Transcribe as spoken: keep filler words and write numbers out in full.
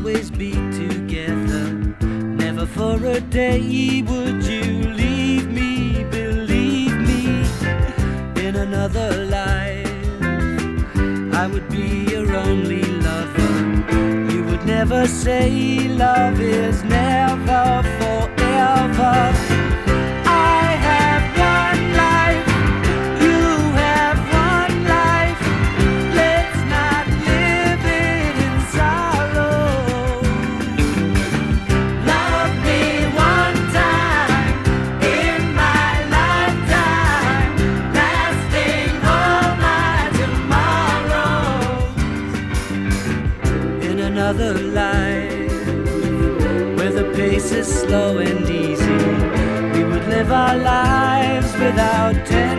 always be together. Never for a day would you leave me. Believe me, in another life I would be your only lover. You would never say love is never forever. I have one life, you have one life. Let's not live it in sorrow. Love me one time in my lifetime, lasting all my tomorrows. In another life, where the pace is slow and easy, we would live our lives without